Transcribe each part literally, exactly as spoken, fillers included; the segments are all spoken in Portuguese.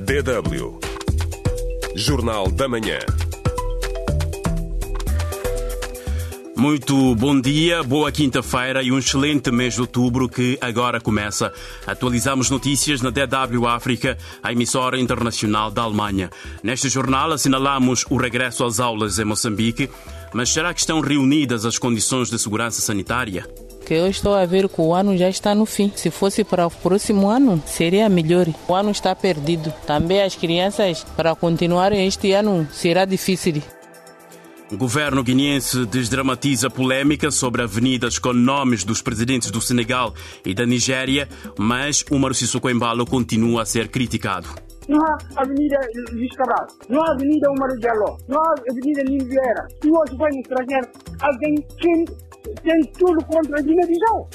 D W. Jornal da Manhã. Muito bom dia, boa quinta-feira e um excelente mês de outubro que agora começa. Atualizamos notícias na D W África, a emissora internacional da Alemanha. Neste jornal assinalamos o regresso às aulas em Moçambique, mas será que estão reunidas as condições de segurança sanitária? Que eu estou a ver que o ano já está no fim. Se fosse para o próximo ano, seria melhor. O ano está perdido. Também as crianças, para continuarem este ano, será difícil. O governo guineense desdramatiza polémica sobre avenidas com nomes dos presidentes do Senegal e da Nigéria, mas Umaru Sissoko Embalo continua a ser criticado. Não há Avenida Luís Cabral, não há Avenida Umaru Diallo, não há Avenida Nilo Vieira. Se hoje vai no estrangeiro, alguém tem, tem tudo contra a Guiné-Bissau.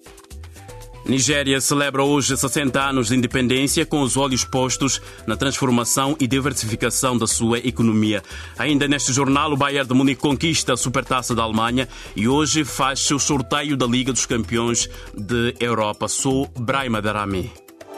Nigéria celebra hoje sessenta anos de independência, com os olhos postos na transformação e diversificação da sua economia. Ainda neste jornal, o Bayern de Munique conquista a Supertaça da Alemanha e hoje faz o sorteio da Liga dos Campeões de Europa. Sou Brahima Darame.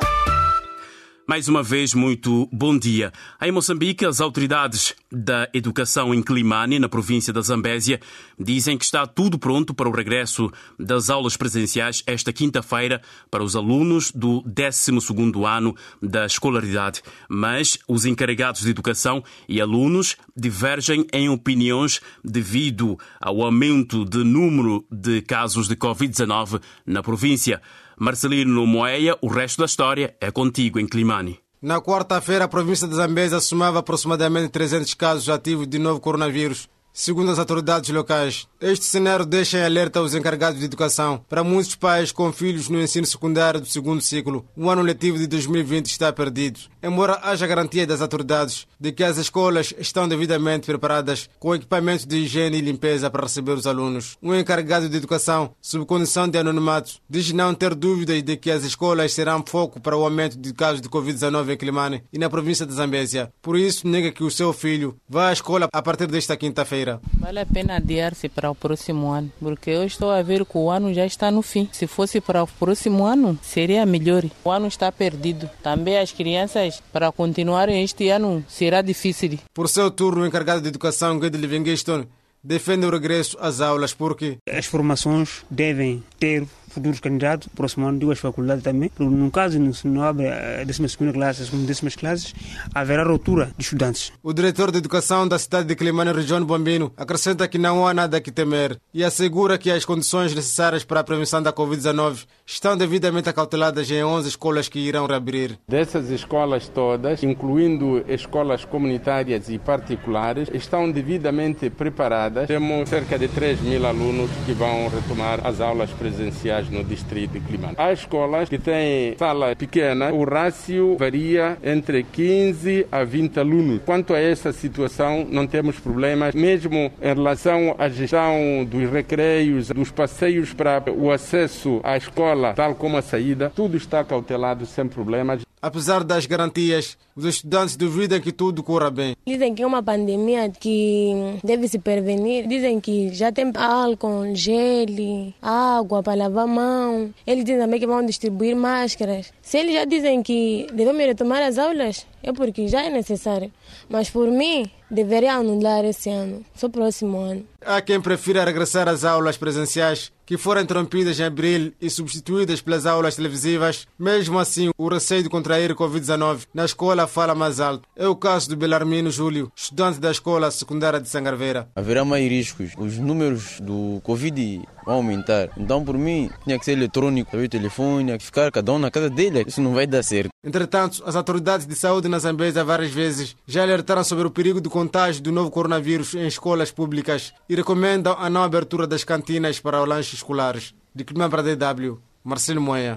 Mais uma vez, muito bom dia. Em Moçambique, as autoridades da educação em Climane, na província da Zambésia, dizem que está tudo pronto para o regresso das aulas presenciais esta quinta-feira para os alunos do décimo segundo ano da escolaridade. Mas os encarregados de educação e alunos divergem em opiniões devido ao aumento de número de casos de covid dezenove na província. Marcelino Moeia, o resto da história é contigo em Climane. Na quarta-feira, a província de Zambésia somava aproximadamente trezentos casos ativos de novo coronavírus, segundo as autoridades locais. Este cenário deixa em alerta os encarregados de educação. Para muitos pais com filhos no ensino secundário do segundo ciclo, o ano letivo de dois mil e vinte está perdido. Embora haja garantia das autoridades de que as escolas estão devidamente preparadas com equipamentos de higiene e limpeza para receber os alunos, um encarregado de educação, sob condição de anonimato, diz não ter dúvidas de que as escolas serão foco para o aumento de casos de covid dezenove em Climane e na província de Zambésia. Por isso, nega que o seu filho vá à escola a partir desta quinta-feira. Vale a pena adiar-se para o próximo ano, porque eu estou a ver que o ano já está no fim. Se fosse para o próximo ano, seria melhor. O ano está perdido. Também as crianças, para continuarem este ano, será difícil. Por seu turno, o encarregado de educação, Guedes Livingstone, defende o regresso às aulas porque as formações devem ter futuros candidatos, próximo ano, duas faculdades também. No caso, se não abre a décima segunda classe, as décimas classes, haverá ruptura de estudantes. O diretor de educação da cidade de Climane, região Bombino, acrescenta que não há nada que temer e assegura que as condições necessárias para a prevenção da covid dezenove estão devidamente acauteladas em onze escolas que irão reabrir. Dessas escolas todas, incluindo escolas comunitárias e particulares, estão devidamente preparadas. Temos cerca de três mil alunos que vão retomar as aulas presenciais no distrito de Climane. Há escolas que têm sala pequena, o rácio varia entre quinze a vinte alunos. Quanto a essa situação, não temos problemas, mesmo em relação à gestão dos recreios, dos passeios para o acesso à escola, tal como a saída, tudo está cautelado sem problemas. Apesar das garantias, os estudantes duvidam que tudo corra bem. Dizem que é uma pandemia que deve se prevenir. Dizem que já tem álcool, gel, água para lavar a mão. Eles dizem também que vão distribuir máscaras. Se eles já dizem que devemos retomar as aulas, é porque já é necessário. Mas por mim, deveria anular esse ano, só próximo ano. Há quem prefira regressar às aulas presenciais, que foram interrompidas em abril e substituídas pelas aulas televisivas. Mesmo assim, o receio de contrair covid dezenove na escola fala mais alto. É o caso do Belarmino Júlio, estudante da escola secundária de Sangarveira. Haverá mais riscos. Os números do Covid vão aumentar. Então, por mim, tinha que ser eletrônico. O telefone, tinha que ficar cada um na casa dele. Isso não vai dar certo. Entretanto, as autoridades de saúde na Zambésia várias vezes já alertaram sobre o perigo de contágio do novo coronavírus em escolas públicas e recomendam a não abertura das cantinas para os lanches escolares. De Climane para a D W, Marcelo Moeia.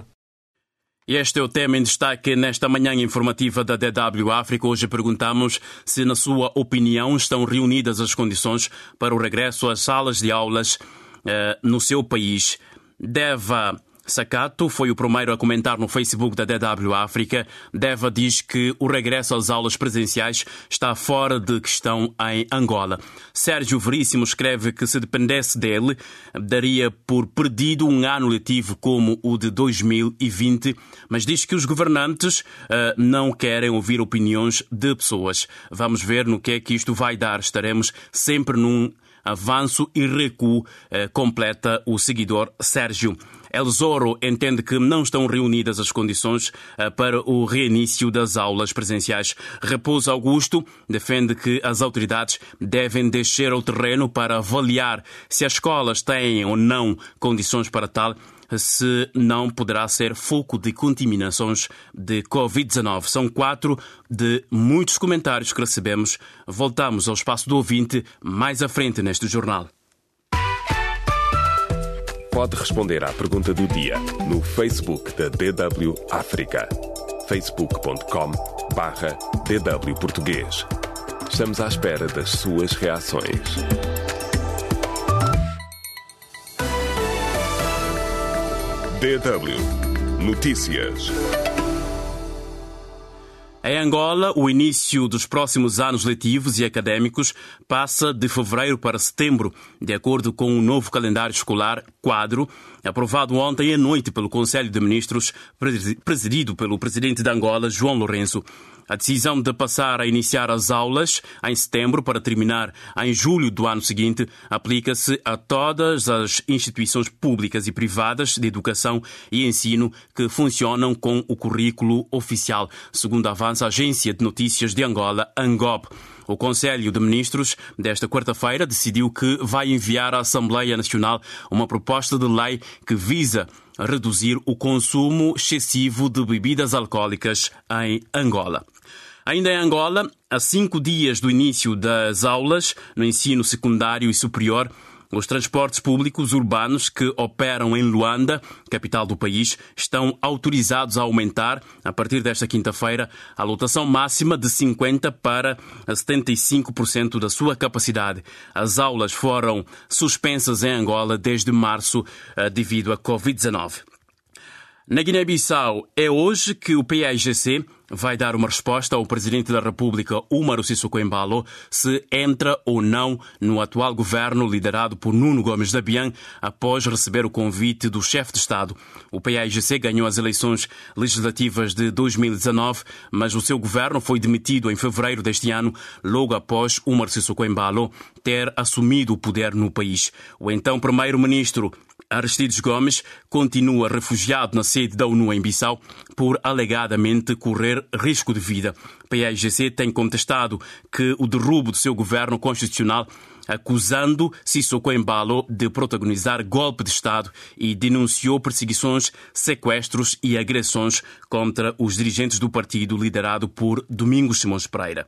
E este é o tema em destaque nesta manhã informativa da D W África. Hoje perguntamos se, na sua opinião, estão reunidas as condições para o regresso às salas de aulas eh, no seu país. Deva Sakato foi o primeiro a comentar no Facebook da D W África. Deva diz que o regresso às aulas presenciais está fora de questão em Angola. Sérgio Veríssimo escreve que se dependesse dele, daria por perdido um ano letivo como o de dois mil e vinte, mas diz que os governantes uh, não querem ouvir opiniões de pessoas. Vamos ver no que é que isto vai dar. Estaremos sempre num avanço e recuo, uh, completa o seguidor Sérgio. El Zorro entende que não estão reunidas as condições uh, para o reinício das aulas presenciais. Raposo Augusto defende que as autoridades devem descer ao terreno para avaliar se as escolas têm ou não condições para tal, se não poderá ser foco de contaminações de covid dezenove. São quatro de muitos comentários que recebemos. Voltamos ao espaço do ouvinte mais à frente neste jornal. Pode responder à pergunta do dia no Facebook da D W África. facebook ponto com barra D W Português. Estamos à espera das suas reações. D W Notícias. Em Angola, o início dos próximos anos letivos e académicos passa de fevereiro para setembro, de acordo com o novo calendário escolar quadro, aprovado ontem à noite pelo Conselho de Ministros, presidido pelo presidente de Angola, João Lourenço. A decisão de passar a iniciar as aulas em setembro para terminar em julho do ano seguinte aplica-se a todas as instituições públicas e privadas de educação e ensino que funcionam com o currículo oficial, segundo avança a Agência de Notícias de Angola, ANGOB. O Conselho de Ministros, desta quarta-feira, decidiu que vai enviar à Assembleia Nacional uma proposta de lei que visa reduzir o consumo excessivo de bebidas alcoólicas em Angola. Ainda em Angola, a cinco dias do início das aulas no ensino secundário e superior, os transportes públicos urbanos que operam em Luanda, capital do país, estão autorizados a aumentar, a partir desta quinta-feira, a lotação máxima de cinquenta por cento para setenta e cinco por cento da sua capacidade. As aulas foram suspensas em Angola desde março devido à covid dezenove. Na Guiné-Bissau, é hoje que o P A I G C vai dar uma resposta ao Presidente da República, Umaru Sissoko Embalo, se entra ou não no atual governo liderado por Nuno Gomes Dabian, após receber o convite do chefe de Estado. O P A I G C ganhou as eleições legislativas de dois mil e dezanove, mas o seu governo foi demitido em fevereiro deste ano, logo após Umaru Sissoko Embalo ter assumido o poder no país. O então primeiro-ministro Aristides Gomes continua refugiado na sede da ONU em Bissau por alegadamente correr risco de vida. O P A I G C tem contestado que o derrubo do seu governo constitucional, acusando Sissoko Embalo de protagonizar golpe de Estado, e denunciou perseguições, sequestros e agressões contra os dirigentes do partido liderado por Domingos Simões Pereira.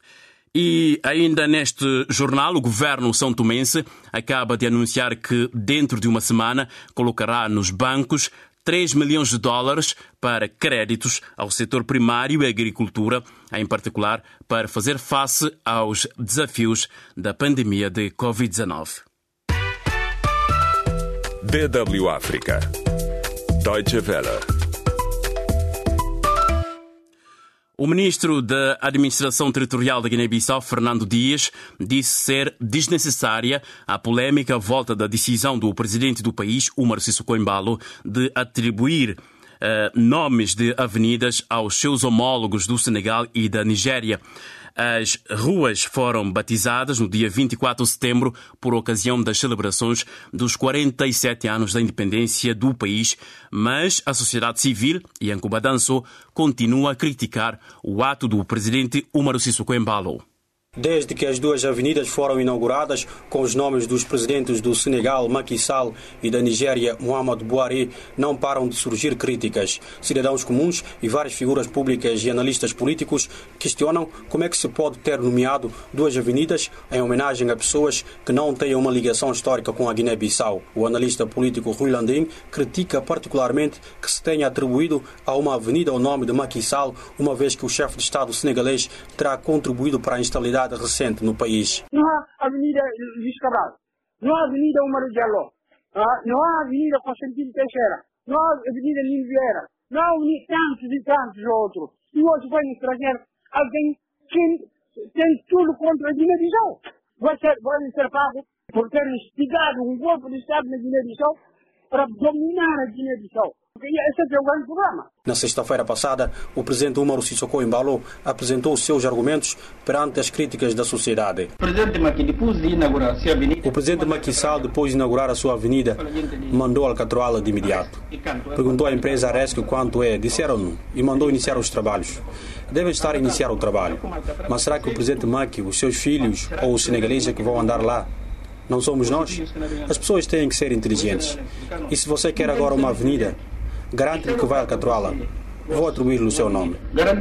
E ainda neste jornal, o governo são-tomense acaba de anunciar que dentro de uma semana colocará nos bancos três milhões de dólares para créditos ao setor primário e agricultura, em particular para fazer face aos desafios da pandemia de covid dezenove. D W África. Deutsche Welle. O ministro da Administração Territorial da Guiné-Bissau, Fernando Dias, disse ser desnecessária a polémica à volta da decisão do presidente do país, Umaru Sissoko Embalo, de atribuir uh, nomes de avenidas aos seus homólogos do Senegal e da Nigéria. As ruas foram batizadas no dia vinte e quatro de setembro por ocasião das celebrações dos quarenta e sete anos da independência do país, mas a sociedade civil, e Yankuba Danso, continua a criticar o ato do presidente Umaru Sissoko Embalo. Desde que as duas avenidas foram inauguradas com os nomes dos presidentes do Senegal, Macky Sall, e da Nigéria, Muhammadu Buhari, não param de surgir críticas. Cidadãos comuns e várias figuras públicas e analistas políticos questionam como é que se pode ter nomeado duas avenidas em homenagem a pessoas que não têm uma ligação histórica com a Guiné-Bissau. O analista político Rui Landim critica particularmente que se tenha atribuído a uma avenida o nome de Macky Sall, uma vez que o chefe de Estado senegalês terá contribuído para a instabilidade recente no país. Não há Avenida Luís Cabral, não há Avenida Umaru Diallo, não há Avenida Constantino Teixeira, nós, Avenida Nimbiera, não tantos e tantos outros. E hoje vai no estrangeiro alguém que tem tudo contra a Guiné-Bissau. Vai ser, vai ser pago por ter instigado um golpe de Estado na Guiné-Bissau para dominar a Guiné-Bissau. Esse é o grande problema. Na sexta-feira passada, o presidente Umaru Sissoko Embalo apresentou os seus argumentos perante as críticas da sociedade. O presidente Macky, depois de inaugurar a sua avenida, o presidente Macky Sall, depois de inaugurar a sua avenida, mandou alcatroá-la de imediato. Perguntou à empresa Aresco quanto é, disseram-no e mandou iniciar os trabalhos. Deve estar a iniciar o trabalho. Mas será que o presidente Macky, os seus filhos ou os senegaleses que vão andar lá? Não somos nós? As pessoas têm que ser inteligentes. E se você quer agora uma avenida, garante-lhe que vai alcatroá-la. Vou atribuir-lhe o seu nome.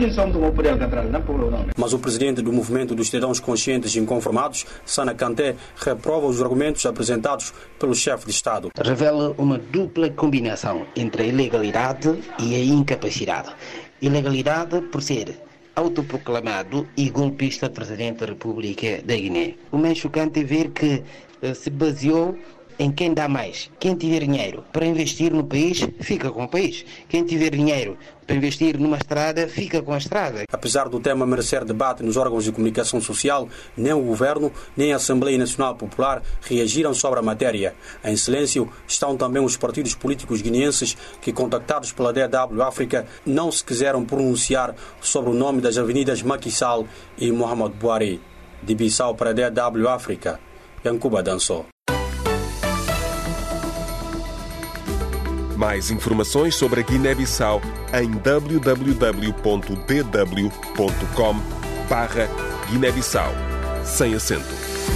Mas o presidente do Movimento dos Cidadãos Conscientes e Inconformados, Sana Kanté, reprova os argumentos apresentados pelo chefe de Estado. Revela uma dupla combinação entre a ilegalidade e a incapacidade. Ilegalidade por ser autoproclamado e golpista presidente da República da Guiné. O mais chocante é ver que uh, se baseou em quem dá mais. Quem tiver dinheiro para investir no país, fica com o país. Quem tiver dinheiro para investir numa estrada, fica com a estrada. Apesar do tema merecer debate nos órgãos de comunicação social, nem o Governo, nem a Assembleia Nacional Popular reagiram sobre a matéria. Em silêncio estão também os partidos políticos guineenses que, contactados pela D W África, não se quiseram pronunciar sobre o nome das avenidas Macky Sall e Muhammad Buhari. De Bissau para a D W África, Yankuba Danso. Mais informações sobre a Guiné-Bissau em w w w ponto d w ponto com barra Guiné-Bissau, sem acento.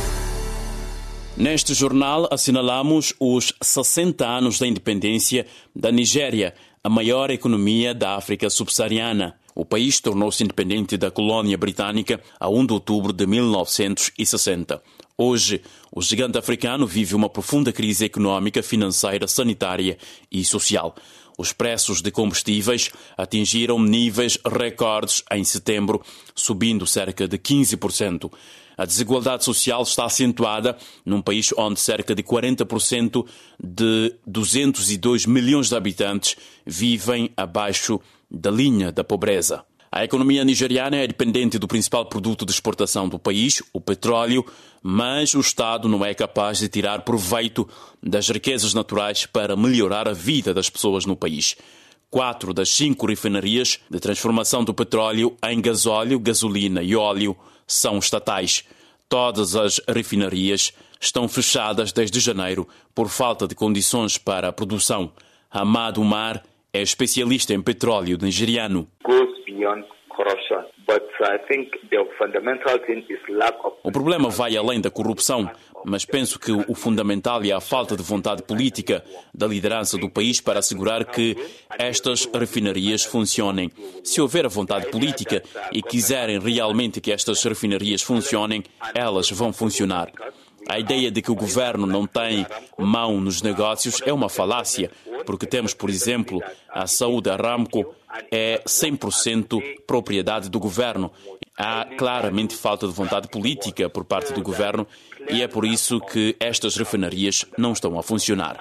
Neste jornal assinalamos os sessenta anos da independência da Nigéria, a maior economia da África subsaariana. O país tornou-se independente da colónia britânica a primeiro de outubro de mil novecentos e sessenta. Hoje, o gigante africano vive uma profunda crise económica, financeira, sanitária e social. Os preços de combustíveis atingiram níveis recordes em setembro, subindo cerca de quinze por cento. A desigualdade social está acentuada num país onde cerca de quarenta por cento de duzentos e dois milhões de habitantes vivem abaixo da linha da pobreza. A economia nigeriana é dependente do principal produto de exportação do país, o petróleo, mas o Estado não é capaz de tirar proveito das riquezas naturais para melhorar a vida das pessoas no país. Quatro das cinco refinarias de transformação do petróleo em gasóleo, gasolina e óleo são estatais. Todas as refinarias estão fechadas desde janeiro por falta de condições para a produção. Hamad Umar é especialista em petróleo nigeriano. O problema vai além da corrupção, mas penso que o fundamental é a falta de vontade política da liderança do país para assegurar que estas refinarias funcionem. Se houver a vontade política e quiserem realmente que estas refinarias funcionem, elas vão funcionar. A ideia de que o governo não tem mão nos negócios é uma falácia, porque temos, por exemplo, a Saúde Aramco é cem por cento propriedade do governo. Há claramente falta de vontade política por parte do governo e é por isso que estas refinarias não estão a funcionar.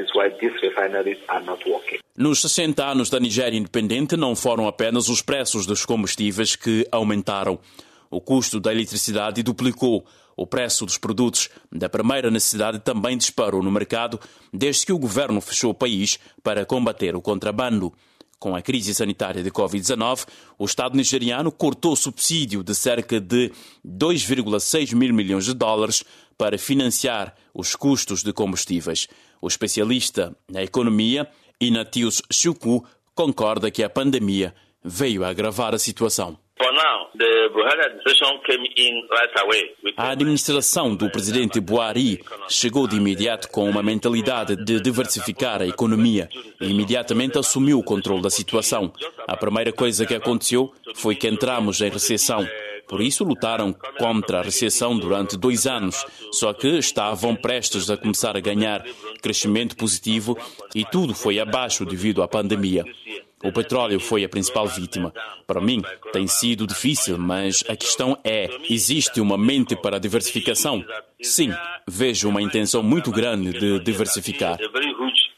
Nos sessenta anos da Nigéria independente não foram apenas os preços dos combustíveis que aumentaram. O custo da eletricidade duplicou. O preço dos produtos da primeira necessidade também disparou no mercado desde que o governo fechou o país para combater o contrabando. Com a crise sanitária de covid dezenove, o Estado nigeriano cortou o subsídio de cerca de dois vírgula seis mil milhões de dólares para financiar os custos de combustíveis. O especialista na economia, Ignatius Chukwu, concorda que a pandemia veio a agravar a situação. A administração do presidente Buhari chegou de imediato com uma mentalidade de diversificar a economia e imediatamente assumiu o controle da situação. A primeira coisa que aconteceu foi que entramos em recessão. Por isso lutaram contra a recessão durante dois anos, só que estavam prestes a começar a ganhar crescimento positivo e tudo foi abaixo devido à pandemia. O petróleo foi a principal vítima. Para mim, tem sido difícil, mas a questão é, existe uma mente para a diversificação? Sim, vejo uma intenção muito grande de diversificar.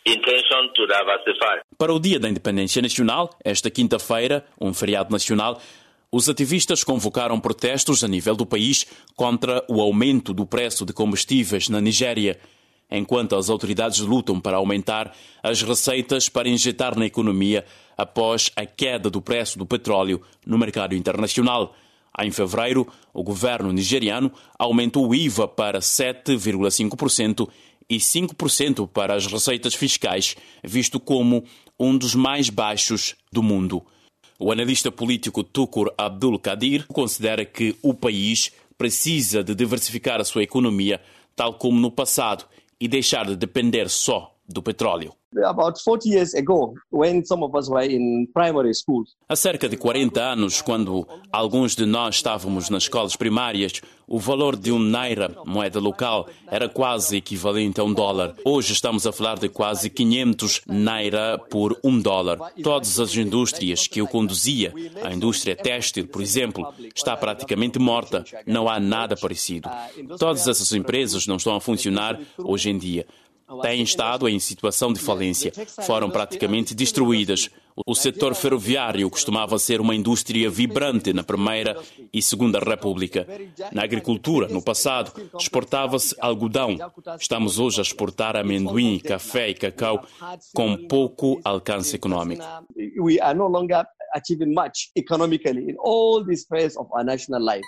intention to diversify. Para o Dia da Independência Nacional, esta quinta-feira, um feriado nacional, os ativistas convocaram protestos a nível do país contra o aumento do preço de combustíveis na Nigéria, enquanto as autoridades lutam para aumentar as receitas para injetar na economia após a queda do preço do petróleo no mercado internacional. Em fevereiro, o governo nigeriano aumentou o I V A para sete vírgula cinco por cento e cinco por cento para as receitas fiscais, visto como um dos mais baixos do mundo. O analista político Tukur Abdul Kadir considera que o país precisa de diversificar a sua economia, tal como no passado, e deixar de depender só do petróleo. About forty years ago, when some of us were in primary schools. Há cerca de quarenta anos, quando alguns de nós estávamos nas escolas primárias, o valor de um naira, moeda local, era quase equivalente a um dólar. Hoje estamos a falar de quase quinhentos naira por um dólar. Todas as indústrias que eu conduzia, a indústria têxtil, por exemplo, está praticamente morta. Não há nada parecido. Todas essas empresas não estão a funcionar hoje em dia. Têm estado em situação de falência, foram praticamente destruídas. O setor ferroviário costumava ser uma indústria vibrante na Primeira e Segunda República. Na agricultura, no passado, exportava-se algodão. Estamos hoje a exportar amendoim, café e cacau com pouco alcance econômico. We are no longer achieving much economically in all these spheres of our national life.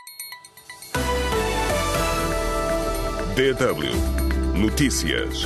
D W Notícias.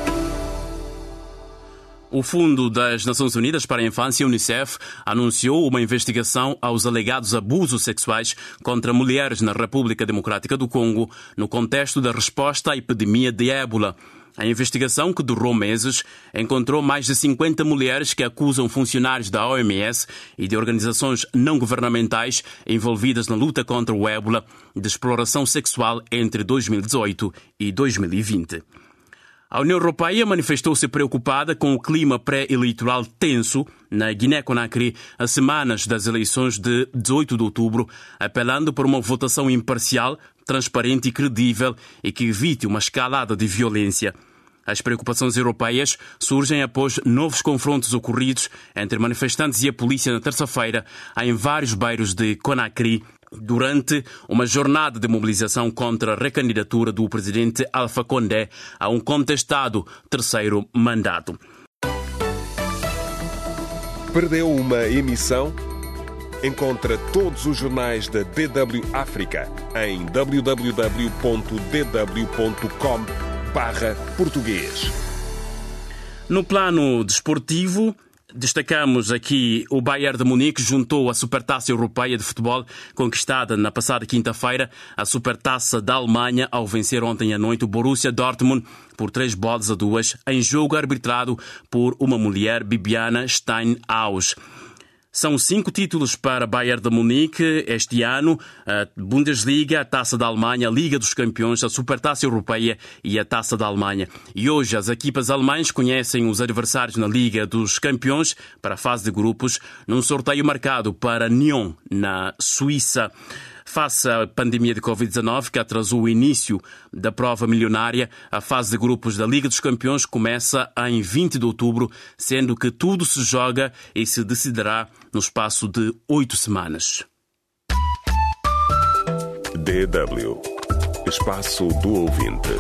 O Fundo das Nações Unidas para a Infância, UNICEF, anunciou uma investigação aos alegados abusos sexuais contra mulheres na República Democrática do Congo, no contexto da resposta à epidemia de ébola. A investigação, que durou meses, encontrou mais de cinquenta mulheres que acusam funcionários da O M S e de organizações não governamentais envolvidas na luta contra o ébola de exploração sexual entre dois mil e dezoito e dois mil e vinte. A União Europeia manifestou-se preocupada com o clima pré-eleitoral tenso na Guiné-Conakry a semanas das eleições de dezoito de outubro, apelando por uma votação imparcial, transparente e credível e que evite uma escalada de violência. As preocupações europeias surgem após novos confrontos ocorridos entre manifestantes e a polícia na terça-feira em vários bairros de Conakry, durante uma jornada de mobilização contra a recandidatura do presidente Alpha Condé a um contestado terceiro mandato. Perdeu uma emissão? Encontra todos os jornais da D W África em w w w ponto d w ponto com barra português. No plano desportivo, destacamos aqui o Bayern de Munique juntou a Supertaça Europeia de Futebol, conquistada na passada quinta-feira, a Supertaça da Alemanha, ao vencer ontem à noite o Borussia Dortmund por três bolas a duas, em jogo arbitrado por uma mulher, Bibiana Steinhaus. São cinco títulos para Bayern de Munique este ano: a Bundesliga, a Taça da Alemanha, a Liga dos Campeões, a Supertaça Europeia e a Taça da Alemanha. E hoje as equipas alemãs conhecem os adversários na Liga dos Campeões para a fase de grupos, num sorteio marcado para Nyon, na Suíça. Face à pandemia de covid dezenove, que atrasou o início da prova milionária, a fase de grupos da Liga dos Campeões começa em vinte de outubro, sendo que tudo se joga e se decidirá no espaço de oito semanas. D W Espaço do Ouvinte.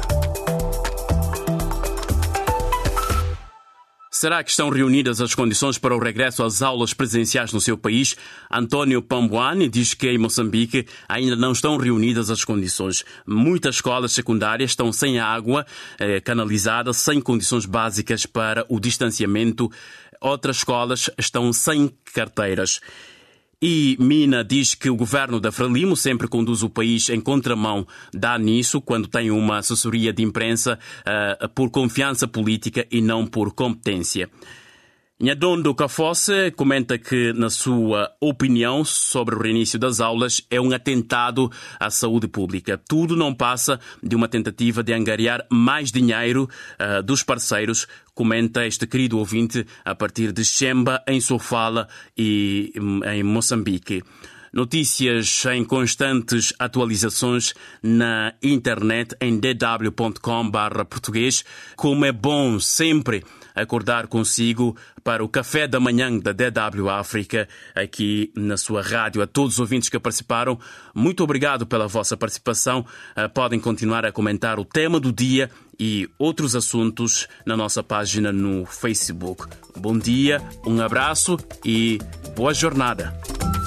Será que estão reunidas as condições para o regresso às aulas presenciais no seu país? António Pambuani diz que em Moçambique ainda não estão reunidas as condições. Muitas escolas secundárias estão sem água eh, canalizada, sem condições básicas para o distanciamento. Outras escolas estão sem carteiras. E Mina diz que o governo da Frelimo sempre conduz o país em contramão dá nisso quando tem uma assessoria de imprensa uh, por confiança política e não por competência. Nhadondo Kafosse comenta que, na sua opinião sobre o reinício das aulas, é um atentado à saúde pública. Tudo não passa de uma tentativa de angariar mais dinheiro uh, dos parceiros, comenta este querido ouvinte a partir de Xemba, em Sofala e em Moçambique. Notícias em constantes atualizações na internet em d w ponto com barra português. Como é bom sempre acordar consigo para o café da manhã da D W África aqui na sua rádio. A todos os ouvintes que participaram, muito obrigado pela vossa participação. Podem continuar a comentar o tema do dia e outros assuntos na nossa página no Facebook. Bom dia, um abraço e boa jornada.